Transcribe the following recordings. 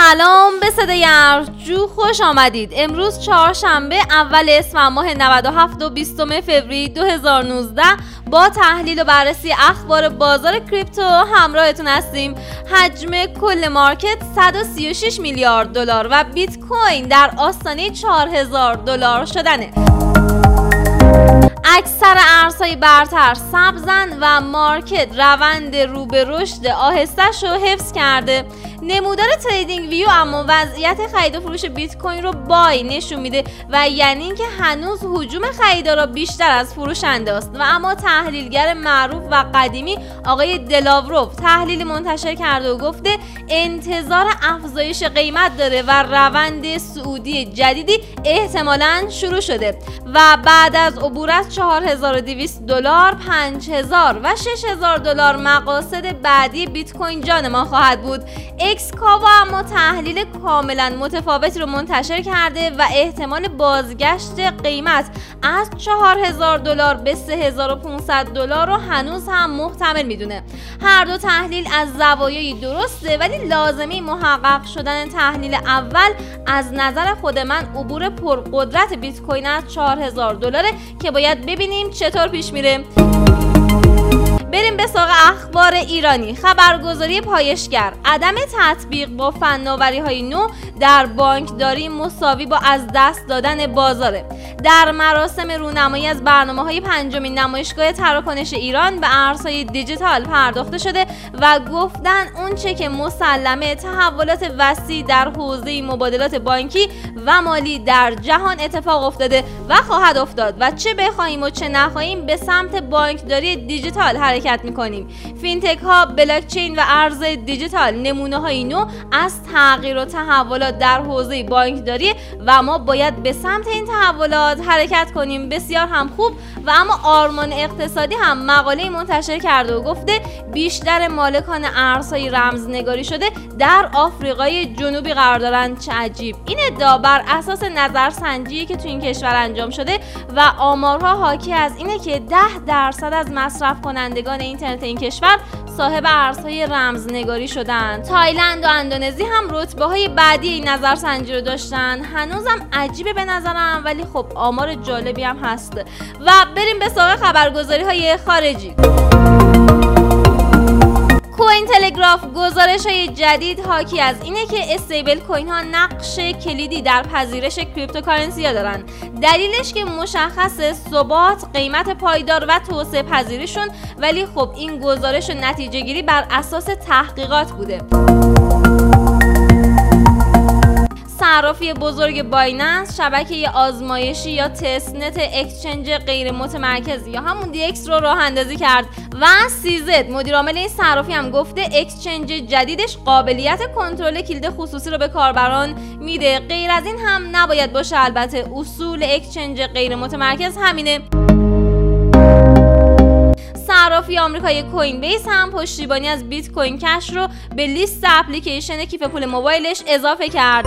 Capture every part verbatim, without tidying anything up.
سلام به صدای ارجو خوش آمدید. امروز چهارشنبه اول اسفند ماه نود و هفت و بیستم فوریه دو هزار و نوزده با تحلیل و بررسی اخبار بازار کریپتو همراهتون هستیم. حجم کل مارکت صد و سی و شش میلیارد دلار و بیت کوین در آستانه چهار هزار دلار شدنه. اکثر ارزهای برتر سبزن و مارکت روند رو به رشد آهسته‌شو حفظ کرده. نمودار تریدینگ ویو اما وضعیت خرید و فروش بیت کوین رو بای نشون میده و یعنی اینکه هنوز هجوم خریدارا بیشتر از فروشنده است. و اما تحلیلگر معروف و قدیمی آقای دلاوروف تحلیل منتشر کرده و گفته انتظار افزایش قیمت داره و روند صعودی جدیدی احتمالاً شروع شده و بعد از عبور از چهار هزار و دویست دلار، پنج هزار و شش هزار دلار مقاصد بعدی بیت کوین جان ما خواهد بود. اکسکاوا اما تحلیل کاملا متفاوتی رو منتشر کرده و احتمال بازگشت قیمت از چهار هزار دلار به سه هزار و پانصد دلار رو هنوز هم محتمل میدونه. هر دو تحلیل از زوایای درسته ولی لازمی محقق شدن تحلیل اول از نظر خود من عبور پرقدرت بیت کوین از چهار هزار دلاره که باید ببینیم چطور پیش میره. بریم به سراغ اخبار ایرانی. خبرگزاری پایشگر: عدم تطبیق با فناوری‌های نو در بانکداری مساوی با از دست دادن بازاره. در مراسم رونمایی از برنامه‌های پنجمین نمایشگاه تراکنش ایران به ارزهای دیجیتال پرداخته شده و گفتن اونچه که مسلمه تحولات وسیع در حوزه مبادلات بانکی و مالی در جهان اتفاق افتاده و خواهد افتاد و چه بخوایم و چه نخواهیم به سمت بانکداری دیجیتال حرکت میکنیم. فینتک ها، بلاکچین و ارز دیجیتال نمونه های نو از تغییر و تحولات در حوزه بانکداری و ما باید به سمت این تحولات حرکت کنیم. بسیار هم خوب. و اما آرمان اقتصادی هم مقاله منتشر کرده و گفته بیشتر مالکان ارزهای رمزنگاری شده در آفریقای جنوبی قرار دارند. چه عجیب. این ادعا بر اساس نظرسنجی که تو این کشور انجام شده و آمارها حاکی از اینه که ده درصد از مصرف کنندگان اینترنت این کشور صاحب ارزهای رمزنگاری شدن. تایلند و اندونزی هم رتبه های بعدی این نظرسنجی رو داشتن. هنوزم عجیبه به نظرم ولی خب آمار جالبی هم هست. و بریم به سراغ خبرگزاری های خارجی. کوین تلگراف گزارش های جدید حاکی از اینه که استیبل کوین ها نقش کلیدی در پذیرش کریپتوکارنسی ها دارن. دلیلش که مشخصه ثبات، قیمت پایدار و توسعه پذیریشون، ولی خب این گزارش و نتیجه گیری بر اساس تحقیقات بوده. صرافی بزرگ بایننس شبکه آزمایشی یا تستنت اکسچنج غیر متمرکز یا همون دی اکس رو راه اندازی کرد و سی زد مدیر عامل این صرافی هم گفته اکسچنج جدیدش قابلیت کنترل کلید خصوصی رو به کاربران میده. غیر از این هم نباید باشه. البته اصول اکسچنج غیر متمرکز همینه. صرافی آمریکایی کوین بیس هم پشتیبانی از بیت کوین کش رو به لیست اپلیکیشن کیف پول موبایلش اضافه کرد.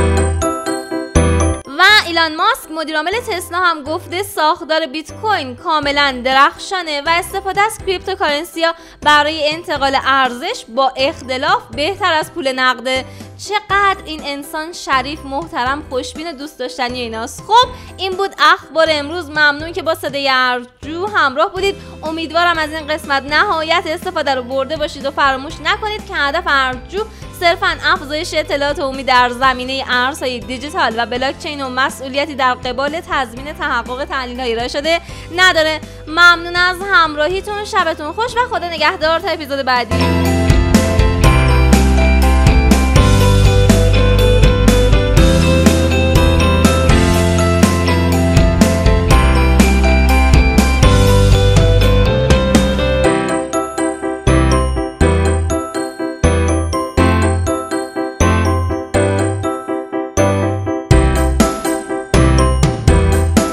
و ایلان ماسک مدیر عامل تسلا هم گفته ساختار بیت کوین کاملا درخشانه و استفاده از کریپتوکارنسی ها برای انتقال ارزش با اختلاف بهتر از پول نقده. چقدر این انسان شریف، محترم، خوشبین، دوست داشتنی ایناست. خب این بود اخبار امروز. ممنون که با صدای ارجو همراه بودید. امیدوارم از این قسمت نهایت استفاده رو برده باشید و فراموش نکنید که هدف ارجو صرفاً افزایش اطلاعات عمومی در زمینه ارزهای دیجیتال و بلاکچین و مسئولیتی در قبال تضمین تحقق تحلیل‌های ارائه شده نداره. ممنون از همراهیتون. شبتون خوش و خدا نگهدار تا اپیزود بعدی.